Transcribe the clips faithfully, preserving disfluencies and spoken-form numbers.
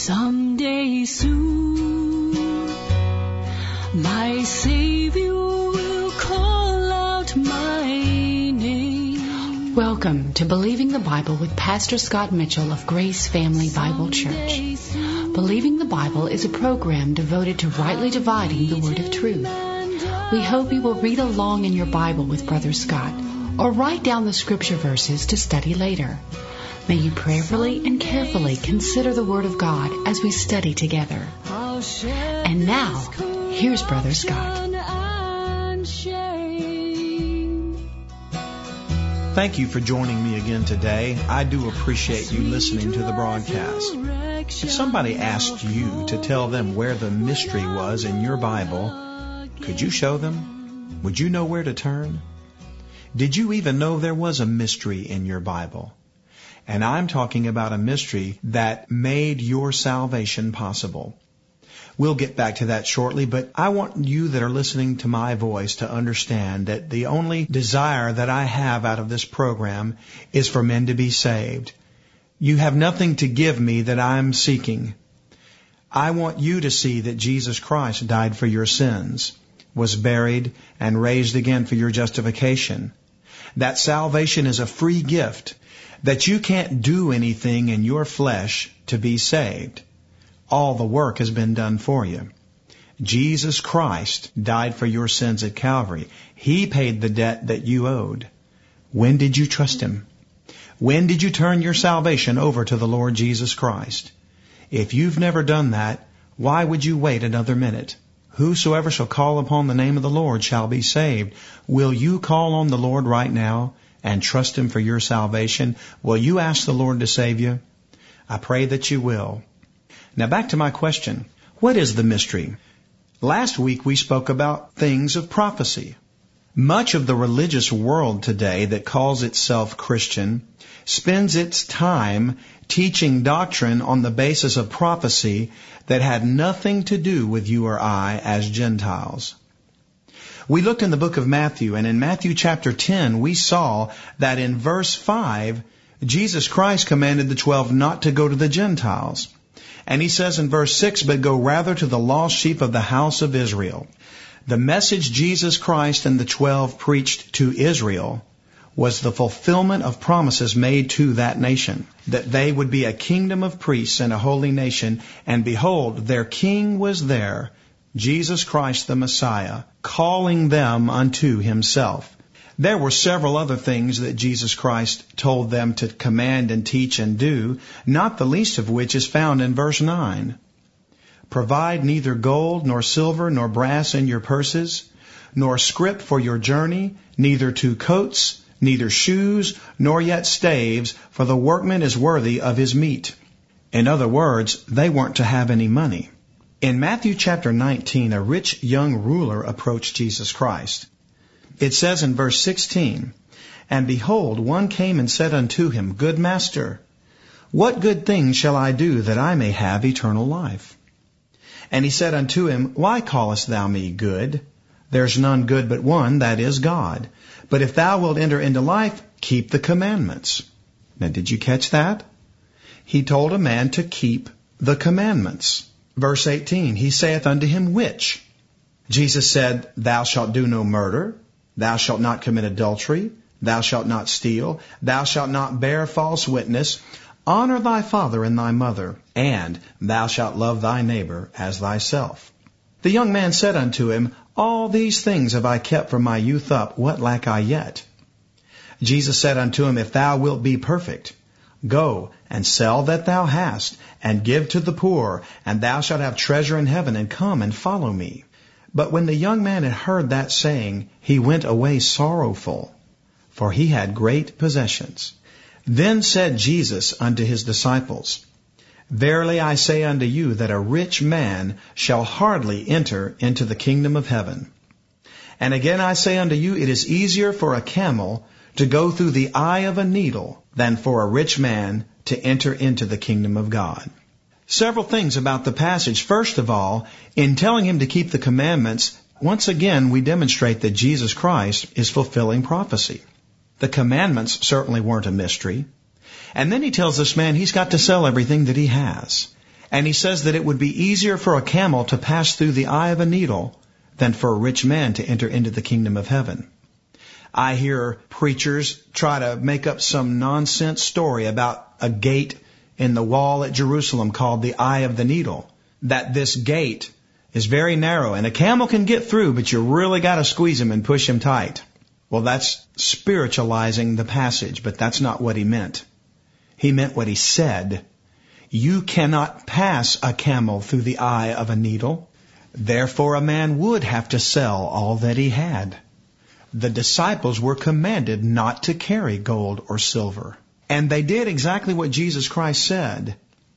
Someday soon, my Savior will call out my name. Welcome to Believing the Bible with Pastor Scott Mitchell of Grace Family Bible Church. Believing the Bible is a program devoted to rightly dividing the word of truth. We hope you will read along in your Bible with Brother Scott or write down the scripture verses to study later. May you prayerfully and carefully consider the Word of God as we study together. And now, here's Brother Scott. Thank you for joining me again today. I do appreciate you listening to the broadcast. If somebody asked you to tell them where the mystery was in your Bible, could you show them? Would you know where to turn? Did you even know there was a mystery in your Bible? And I'm talking about a mystery that made your salvation possible. We'll get back to that shortly, but I want you that are listening to my voice to understand that the only desire that I have out of this program is for men to be saved. You have nothing to give me that I'm seeking. I want you to see that Jesus Christ died for your sins, was buried, and raised again for your justification. That salvation is a free gift, that you can't do anything in your flesh to be saved. All the work has been done for you. Jesus Christ died for your sins at Calvary. He paid the debt that you owed. When did you trust Him? When did you turn your salvation over to the Lord Jesus Christ? If you've never done that, why would you wait another minute? Whosoever shall call upon the name of the Lord shall be saved. Will you call on the Lord right now and trust Him for your salvation? Will you ask the Lord to save you? I pray that you will. Now back to my question. What is the mystery? Last week we spoke about things of prophecy. Much of the religious world today that calls itself Christian spends its time teaching doctrine on the basis of prophecy that had nothing to do with you or I as Gentiles. We looked in the book of Matthew, and in Matthew chapter ten, we saw that in verse five, Jesus Christ commanded the twelve not to go to the Gentiles. And He says in verse six, but go rather to the lost sheep of the house of Israel. The message Jesus Christ and the twelve preached to Israel was the fulfillment of promises made to that nation, that they would be a kingdom of priests and a holy nation. And behold, their king was there, Jesus Christ the Messiah, calling them unto Himself. There were several other things that Jesus Christ told them to command and teach and do, not the least of which is found in verse nine. Provide neither gold nor silver nor brass in your purses, nor scrip for your journey, neither two coats, neither shoes, nor yet staves, for the workman is worthy of his meat. In other words, they weren't to have any money. In Matthew chapter nineteen, a rich young ruler approached Jesus Christ. It says in verse sixteen, and behold, one came and said unto Him, Good Master, what good thing shall I do that I may have eternal life? And He said unto him, Why callest thou me good? There's none good but one, that is God. But if thou wilt enter into life, keep the commandments. Now, did you catch that? He told a man to keep the commandments. Verse eighteen, He saith unto him, Which? Jesus said, Thou shalt do no murder, thou shalt not commit adultery, thou shalt not steal, thou shalt not bear false witness, honor thy father and thy mother, and thou shalt love thy neighbor as thyself. The young man said unto Him, All these things have I kept from my youth up, what lack I yet? Jesus said unto him, If thou wilt be perfect, go and sell that thou hast, and give to the poor, and thou shalt have treasure in heaven, and come and follow me. But when the young man had heard that saying, he went away sorrowful, for he had great possessions. Then said Jesus unto His disciples, Verily I say unto you that a rich man shall hardly enter into the kingdom of heaven. And again I say unto you, it is easier for a camel to go through the eye of a needle than for a rich man to enter into the kingdom of God. Several things about the passage. First of all, in telling him to keep the commandments, once again we demonstrate that Jesus Christ is fulfilling prophecy. The commandments certainly weren't a mystery. And then he tells this man he's got to sell everything that he has. And he says that it would be easier for a camel to pass through the eye of a needle than for a rich man to enter into the kingdom of heaven. I hear preachers try to make up some nonsense story about a gate in the wall at Jerusalem called the Eye of the Needle, that this gate is very narrow and a camel can get through, but you really got to squeeze him and push him tight. Well, that's spiritualizing the passage, but that's not what he meant. He meant what he said. You cannot pass a camel through the eye of a needle. Therefore, a man would have to sell all that he had. The disciples were commanded not to carry gold or silver. And they did exactly what Jesus Christ said.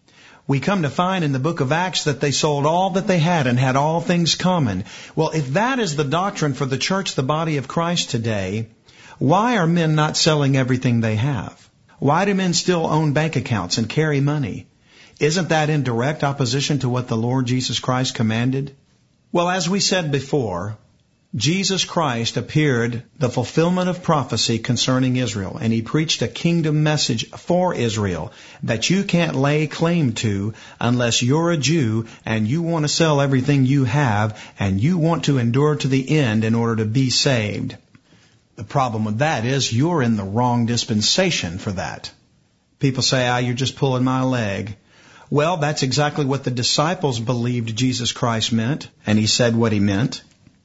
We come to find in the book of Acts that they sold all that they had and had all things common. Well, if that is the doctrine for the church, the body of Christ today, why are men not selling everything they have? Why do men still own bank accounts and carry money? Isn't that in direct opposition to what the Lord Jesus Christ commanded? Well, as we said before, Jesus Christ appeared the fulfillment of prophecy concerning Israel, and he preached a kingdom message for Israel that you can't lay claim to unless you're a Jew and you want to sell everything you have and you want to endure to the end in order to be saved. The problem with that is you're in the wrong dispensation for that. People say, ah, you're just pulling my leg. Well, that's exactly what the disciples believed Jesus Christ meant, and he said what he meant.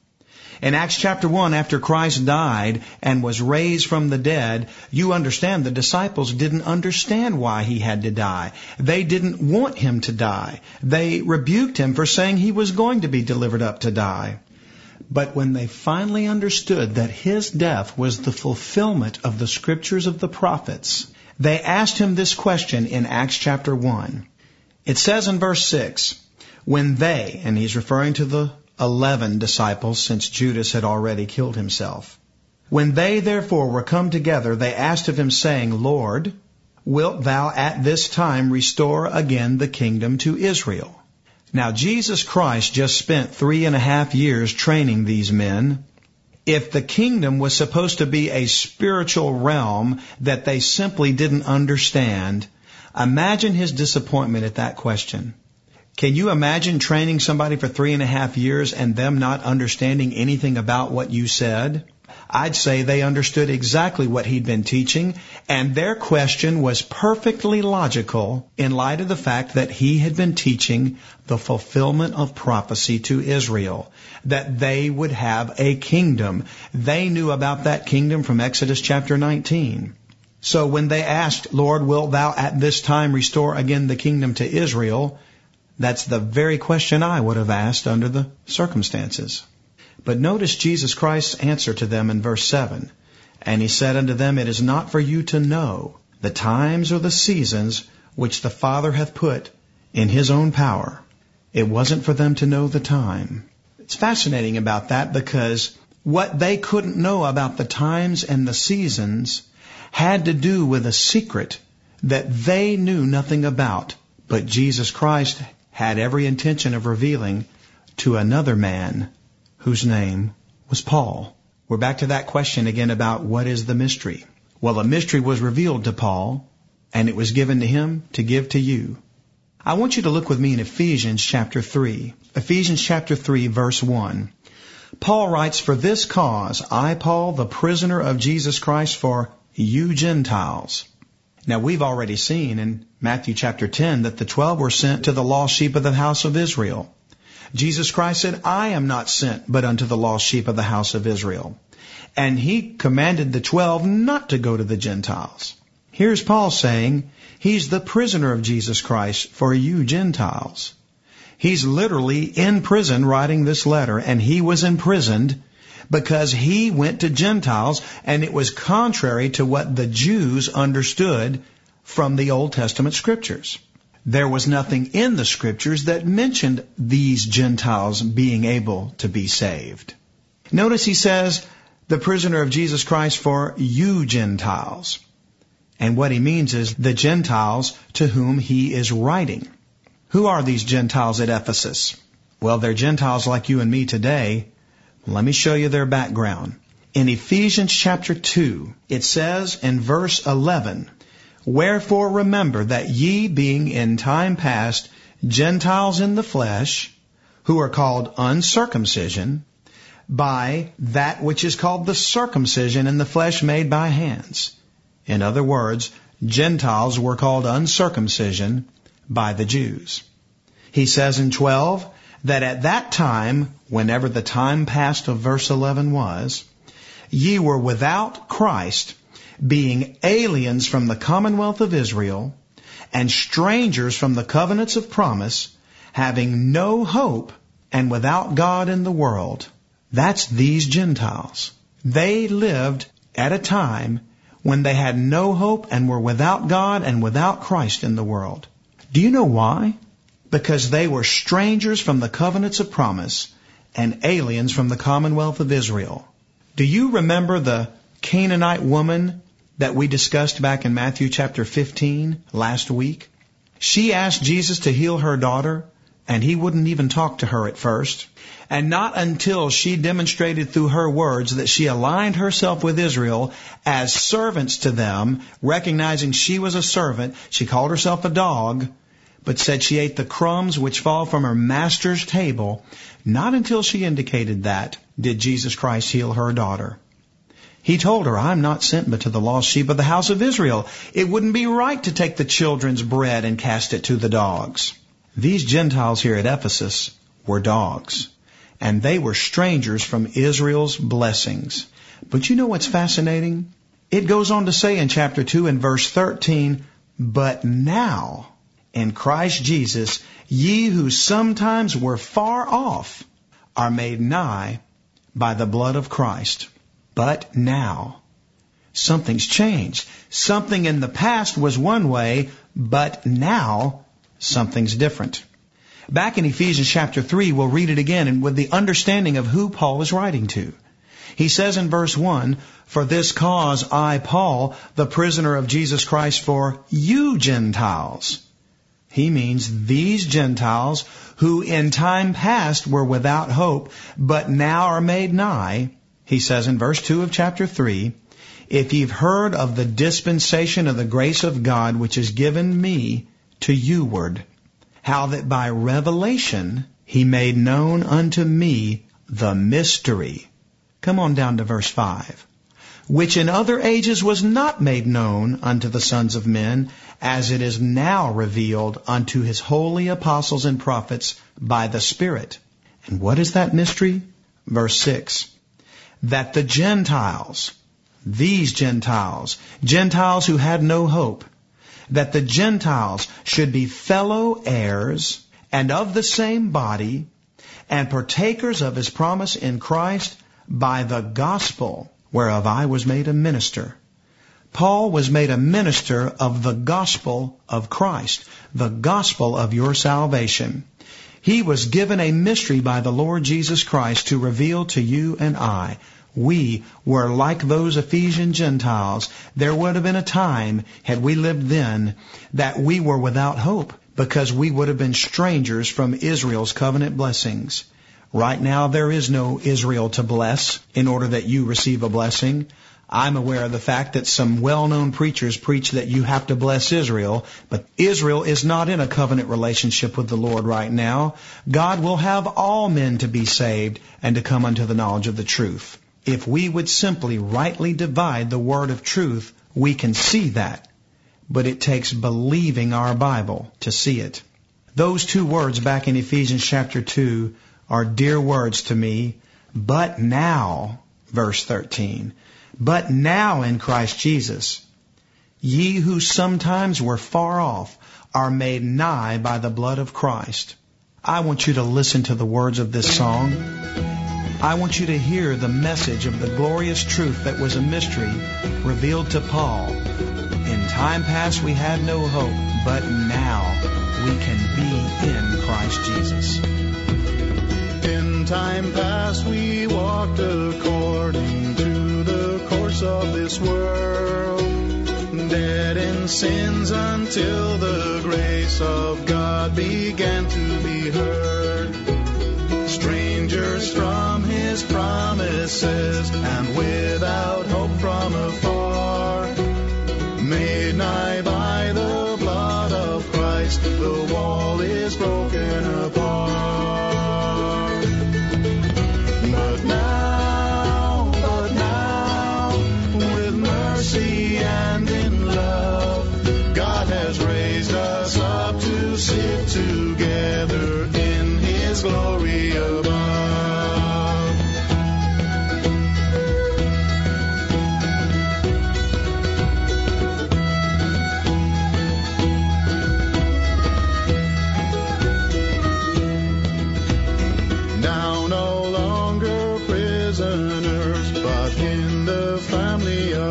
In Acts chapter one, after Christ died and was raised from the dead, you understand the disciples didn't understand why he had to die. They didn't want him to die. They rebuked him for saying he was going to be delivered up to die. But when they finally understood that his death was the fulfillment of the scriptures of the prophets, they asked him this question in Acts chapter one. It says in verse six, when they, and he's referring to the eleven disciples since Judas had already killed himself. When they therefore were come together, they asked of him, saying, Lord, wilt thou at this time restore again the kingdom to Israel? Now, Jesus Christ just spent three and a half years training these men. If the kingdom was supposed to be a spiritual realm that they simply didn't understand, imagine his disappointment at that question. Can you imagine training somebody for three and a half years and them not understanding anything about what you said? I'd say they understood exactly what he'd been teaching, and their question was perfectly logical in light of the fact that he had been teaching the fulfillment of prophecy to Israel, that they would have a kingdom. They knew about that kingdom from Exodus chapter nineteen. So when they asked, Lord, wilt thou at this time restore again the kingdom to Israel? That's the very question I would have asked under the circumstances. But notice Jesus Christ's answer to them in verse seven. And he said unto them, it is not for you to know the times or the seasons which the Father hath put in his own power. It wasn't for them to know the time. It's fascinating about that because what they couldn't know about the times and the seasons had to do with a secret that they knew nothing about. But Jesus Christ had every intention of revealing to another man whose name was Paul. We're back to that question again about what is the mystery. Well, a mystery was revealed to Paul, and it was given to him to give to you. I want you to look with me in Ephesians chapter three. Ephesians chapter three, verse one. Paul writes, for this cause, I, Paul, the prisoner of Jesus Christ, for you Gentiles. Now, we've already seen in Matthew chapter ten that the twelve were sent to the lost sheep of the house of Israel. Jesus Christ said, I am not sent but unto the lost sheep of the house of Israel. And he commanded the twelve not to go to the Gentiles. Here's Paul saying he's the prisoner of Jesus Christ for you Gentiles. He's literally in prison writing this letter, and he was imprisoned because he went to Gentiles, and it was contrary to what the Jews understood from the Old Testament scriptures. There was nothing in the scriptures that mentioned these Gentiles being able to be saved. Notice he says, the prisoner of Jesus Christ for you Gentiles. And what he means is the Gentiles to whom he is writing. Who are these Gentiles at Ephesus? Well, they're Gentiles like you and me today. Let me show you their background. In Ephesians chapter two, it says in verse eleven, wherefore remember that ye being in time past Gentiles in the flesh, who are called uncircumcision, by that which is called the circumcision in the flesh made by hands. In other words, Gentiles were called uncircumcision by the Jews. He says in twelve that at that time, whenever the time past of verse eleven was, ye were without Christ, being aliens from the commonwealth of Israel, and strangers from the covenants of promise, having no hope, and without God in the world. That's these Gentiles. They lived at a time when they had no hope and were without God and without Christ in the world. Do you know why? Because they were strangers from the covenants of promise and aliens from the commonwealth of Israel. Do you remember the Canaanite woman that we discussed back in Matthew chapter fifteen last week? She asked Jesus to heal her daughter, and he wouldn't even talk to her at first. And not until she demonstrated through her words that she aligned herself with Israel as servants to them, recognizing she was a servant, she called herself a dog, but said she ate the crumbs which fall from her master's table. Not until she indicated that did Jesus Christ heal her daughter. He told her, I'm not sent but to the lost sheep of the house of Israel. It wouldn't be right to take the children's bread and cast it to the dogs. These Gentiles here at Ephesus were dogs, and they were strangers from Israel's blessings. But you know what's fascinating? It goes on to say in chapter two and verse thirteen, but now in Christ Jesus, ye who sometimes were far off are made nigh by the blood of Christ. But now, something's changed. Something in the past was one way, but now something's different. Back in Ephesians chapter three, we'll read it again and with the understanding of who Paul is writing to. He says in verse one, for this cause I, Paul, the prisoner of Jesus Christ for you Gentiles. He means these Gentiles who in time past were without hope, but now are made nigh. He says in verse two of chapter three, if you've heard of the dispensation of the grace of God which is given me to youward, how that by revelation he made known unto me the mystery. Come on down to verse five. Which in other ages was not made known unto the sons of men, as it is now revealed unto his holy apostles and prophets by the Spirit. And what is that mystery? Verse six. That the Gentiles, these Gentiles, Gentiles who had no hope, that the Gentiles should be fellow heirs and of the same body and partakers of his promise in Christ by the gospel whereof I was made a minister. Paul was made a minister of the gospel of Christ, the gospel of your salvation. He was given a mystery by the Lord Jesus Christ to reveal to you and I. We were like those Ephesian Gentiles. There would have been a time, had we lived then, that we were without hope because we would have been strangers from Israel's covenant blessings. Right now, there is no Israel to bless in order that you receive a blessing. I'm aware of the fact that some well-known preachers preach that you have to bless Israel, but Israel is not in a covenant relationship with the Lord right now. God will have all men to be saved and to come unto the knowledge of the truth. If we would simply rightly divide the word of truth, we can see that. But it takes believing our Bible to see it. Those two words back in Ephesians chapter two are dear words to me. But now, verse thirteen, but now in Christ Jesus, ye who sometimes were far off are made nigh by the blood of Christ. I want you to listen to the words of this song. I want you to hear the message of the glorious truth that was a mystery revealed to Paul. In time past we had no hope, but now we can be in Christ Jesus. In time past we walked according to the course of this world, dead in sins until the grace of God began to be heard. Strangers from his promises and without hope from afar, made nigh by the blood of Christ, the wall is broken.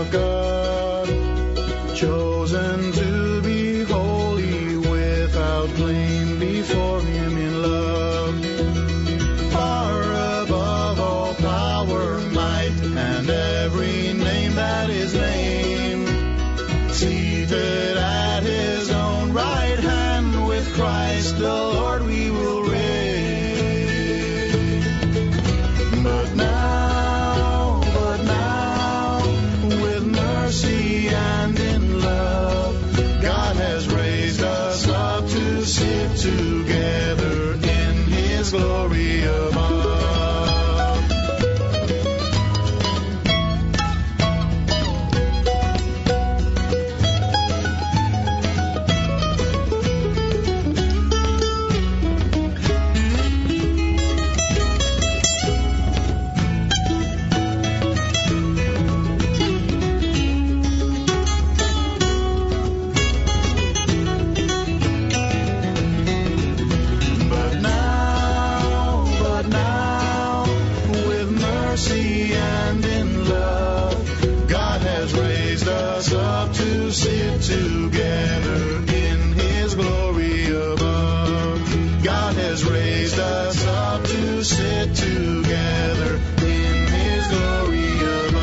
of God, chosen to be holy without blame before Him in love. Far above all power, might, and every name that is named, seated at His own right hand with Christ the Lord we will reign. But now, but now, with mercy and in love, God has raised us up to sit together in His glory above. Sit together in His glory above. God has raised us up to sit together in His glory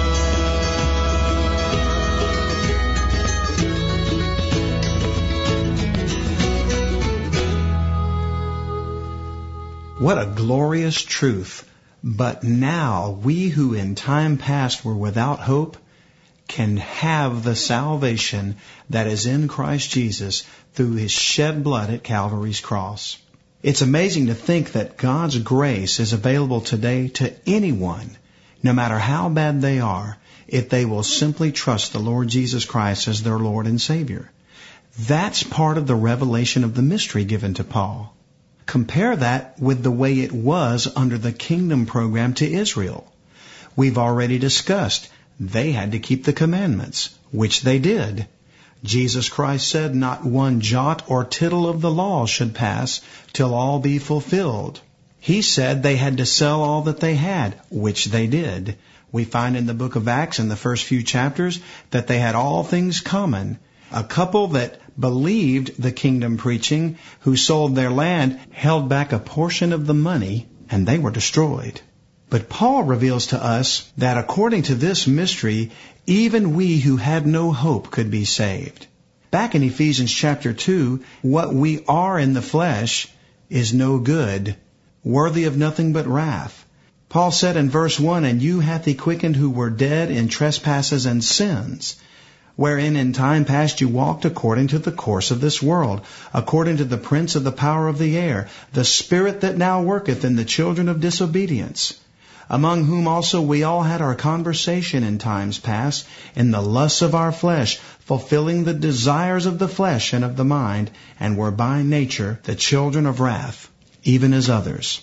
above. What a glorious truth. But now we who in time past were without hope can have the salvation that is in Christ Jesus through His shed blood at Calvary's cross. It's amazing to think that God's grace is available today to anyone, no matter how bad they are, if they will simply trust the Lord Jesus Christ as their Lord and Savior. That's part of the revelation of the mystery given to Paul. Compare that with the way it was under the kingdom program to Israel. We've already discussed they had to keep the commandments, which they did. Jesus Christ said not one jot or tittle of the law should pass till all be fulfilled. He said they had to sell all that they had, which they did. We find in the book of Acts in the first few chapters that they had all things common. A couple that believed the kingdom preaching, who sold their land, held back a portion of the money, and they were destroyed. But Paul reveals to us that according to this mystery, even we who had no hope could be saved. Back in Ephesians chapter two, what we are in the flesh is no good, worthy of nothing but wrath. Paul said in verse one, "And you hath He quickened who were dead in trespasses and sins, wherein in time past you walked according to the course of this world, according to the prince of the power of the air, the spirit that now worketh in the children of disobedience, among whom also we all had our conversation in times past, in the lusts of our flesh, fulfilling the desires of the flesh and of the mind, and were by nature the children of wrath, even as others."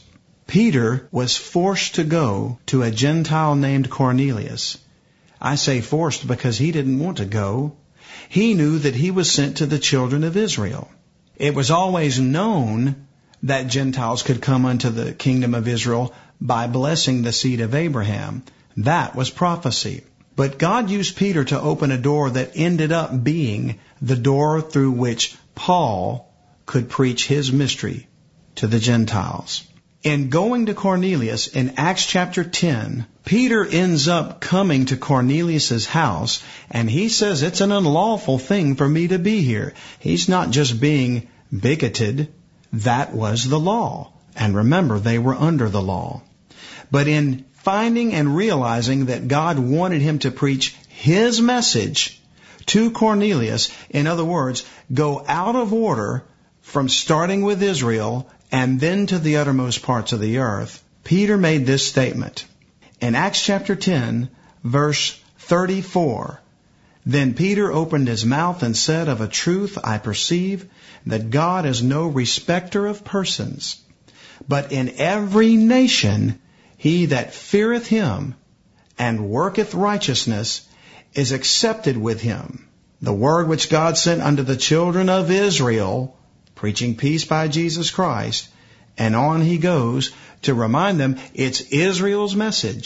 Peter was forced to go to a Gentile named Cornelius. I say forced because he didn't want to go. He knew that he was sent to the children of Israel. It was always known that Gentiles could come unto the kingdom of Israel by blessing the seed of Abraham. That was prophecy. But God used Peter to open a door that ended up being the door through which Paul could preach his mystery to the Gentiles. In going to Cornelius in Acts chapter ten, Peter ends up coming to Cornelius' house, and he says it's an unlawful thing for me to be here. He's not just being bigoted. That was the law. And remember, they were under the law. But in finding and realizing that God wanted him to preach His message to Cornelius, in other words, go out of order from starting with Israel and then to the uttermost parts of the earth, Peter made this statement. In Acts chapter ten, verse thirty-four, "Then Peter opened his mouth and said, Of a truth I perceive that God is no respecter of persons, but in every nation he that feareth Him and worketh righteousness is accepted with Him. The word which God sent unto the children of Israel, preaching peace by Jesus Christ." And on he goes to remind them it's Israel's message.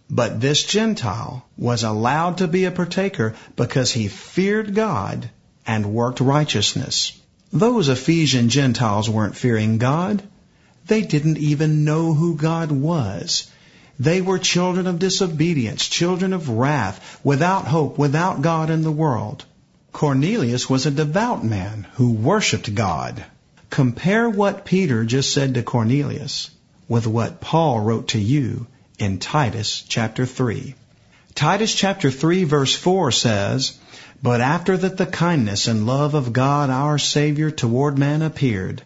But this Gentile was allowed to be a partaker because he feared God and worked righteousness. Those Ephesian Gentiles weren't fearing God. They didn't even know who God was. They were children of disobedience, children of wrath, without hope, without God in the world. Cornelius was a devout man who worshiped God. Compare what Peter just said to Cornelius with what Paul wrote to you in Titus chapter three. Titus chapter three verse four says, "But after that the kindness and love of God our Savior toward man appeared,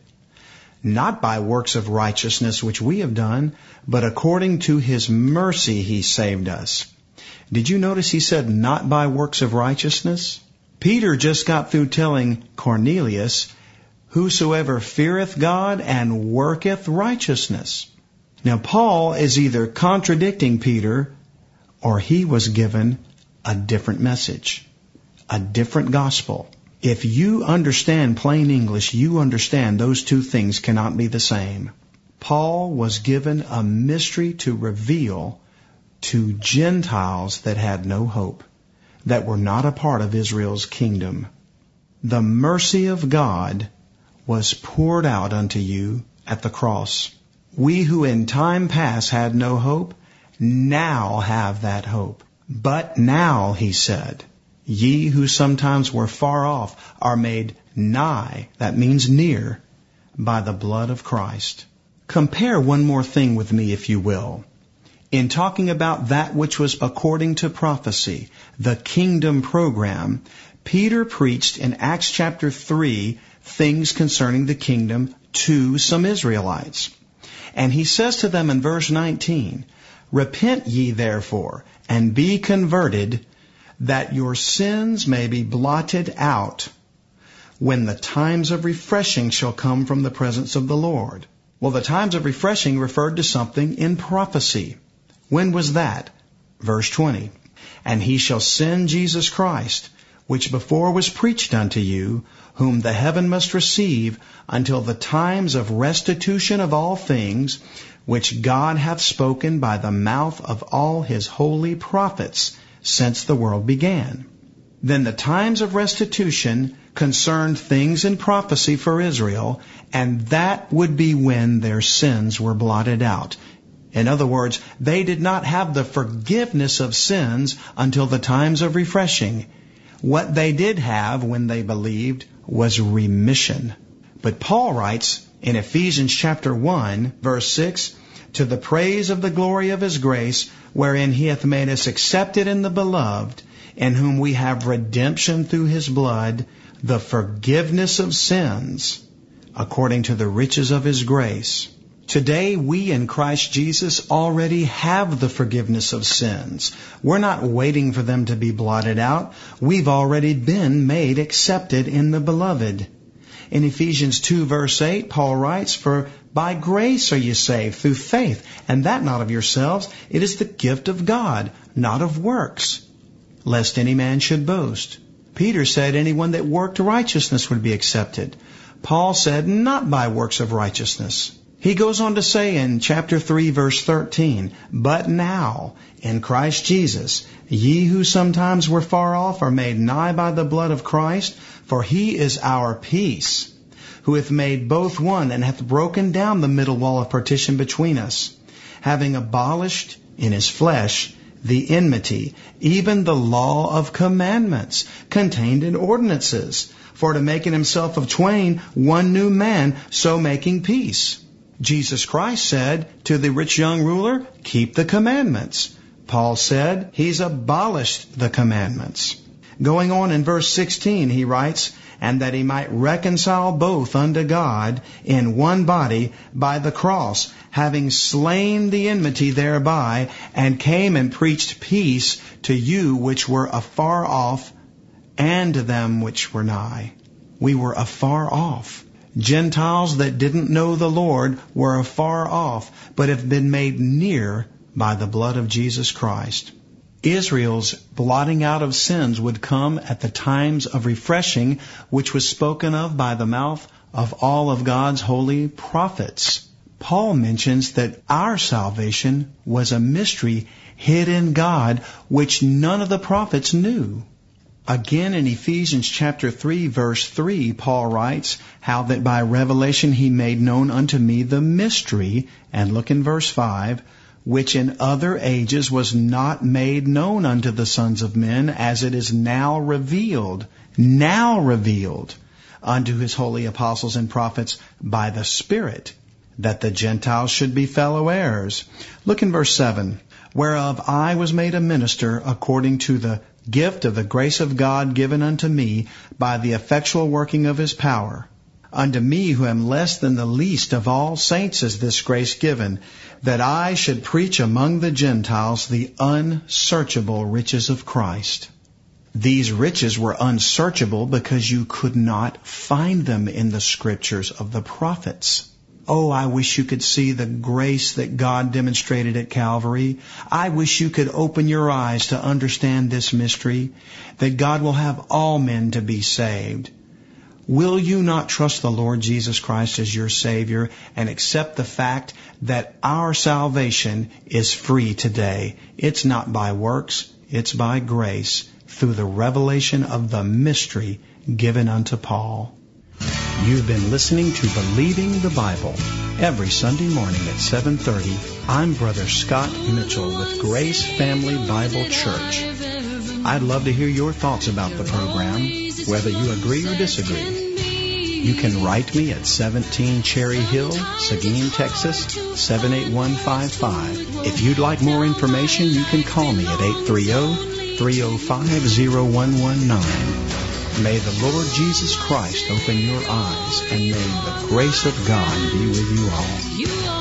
not by works of righteousness which we have done, but according to His mercy He saved us." Did you notice he said, not by works of righteousness? Peter just got through telling Cornelius, "Whosoever feareth God and worketh righteousness." Now, Paul is either contradicting Peter or he was given a different message, a different gospel. If you understand plain English, you understand those two things cannot be the same. Paul was given a mystery to reveal to Gentiles that had no hope, that were not a part of Israel's kingdom. The mercy of God was poured out unto you at the cross. We who in time past had no hope, now have that hope. But now, he said, ye who sometimes were far off are made nigh, that means near, by the blood of Christ. Compare one more thing with me, if you will. In talking about that which was according to prophecy, the kingdom program, Peter preached in Acts chapter three things concerning the kingdom to some Israelites. And he says to them in verse nineteen, "Repent ye therefore, and be converted, that your sins may be blotted out, when the times of refreshing shall come from the presence of the Lord." Well, the times of refreshing referred to something in prophecy. When was that? Verse twenty, "And he shall send Jesus Christ, which before was preached unto you, whom the heaven must receive until the times of restitution of all things, which God hath spoken by the mouth of all his holy prophets since the world began." Then the times of restitution concerned things in prophecy for Israel, and that would be when their sins were blotted out. In other words, they did not have the forgiveness of sins until the times of refreshing. What they did have when they believed was remission. But Paul writes in Ephesians chapter one, verse six, "To the praise of the glory of his grace, wherein he hath made us accepted in the beloved, in whom we have redemption through his blood, the forgiveness of sins, according to the riches of his grace." Today, we in Christ Jesus already have the forgiveness of sins. We're not waiting for them to be blotted out. We've already been made accepted in the beloved. In Ephesians two verse eight, Paul writes, "For by grace are you saved through faith, and that not of yourselves. It is the gift of God, not of works, lest any man should boast." Peter said anyone that worked righteousness would be accepted. Paul said not by works of righteousness. He goes on to say in chapter three verse thirteen, "But now, in Christ Jesus, ye who sometimes were far off are made nigh by the blood of Christ, for he is our peace, who hath made both one, and hath broken down the middle wall of partition between us, having abolished in his flesh the enmity, even the law of commandments contained in ordinances, for to make in himself of twain one new man, so making peace." Jesus Christ said to the rich young ruler, "Keep the commandments." Paul said he's abolished the commandments. Going on in verse sixteen, he writes, "And that he might reconcile both unto God in one body by the cross, having slain the enmity thereby, and came and preached peace to you which were afar off, and to them which were nigh." We were afar off. Gentiles that didn't know the Lord were afar off, but have been made near by the blood of Jesus Christ. Israel's blotting out of sins would come at the times of refreshing, which was spoken of by the mouth of all of God's holy prophets. Paul mentions that our salvation was a mystery hid in God, which none of the prophets knew. Again, in Ephesians chapter three, verse three, Paul writes, how that by revelation he made known unto me the mystery, and look in verse five, which in other ages was not made known unto the sons of men, as it is now revealed, now revealed unto his holy apostles and prophets by the Spirit, that the Gentiles should be fellow heirs. Look in verse seven. Whereof I was made a minister according to the gift of the grace of God given unto me by the effectual working of his power. Unto me who am less than the least of all saints is this grace given, that I should preach among the Gentiles the unsearchable riches of Christ. These riches were unsearchable because you could not find them in the scriptures of the prophets. Oh, I wish you could see the grace that God demonstrated at Calvary. I wish you could open your eyes to understand this mystery, that God will have all men to be saved. Will you not trust the Lord Jesus Christ as your Savior and accept the fact that our salvation is free today? It's not by works, it's by grace through the revelation of the mystery given unto Paul. You've been listening to Believing the Bible. Every Sunday morning at seven thirty, I'm Brother Scott Mitchell with Grace Family Bible Church. I'd love to hear your thoughts about the program, whether you agree or disagree. You can write me at seventeen Cherry Hill, Seguin, Texas, seven eight one five five. If you'd like more information, you can call me at eight three zero, three zero five, zero one one nine. May the Lord Jesus Christ open your eyes, and may the grace of God be with you all.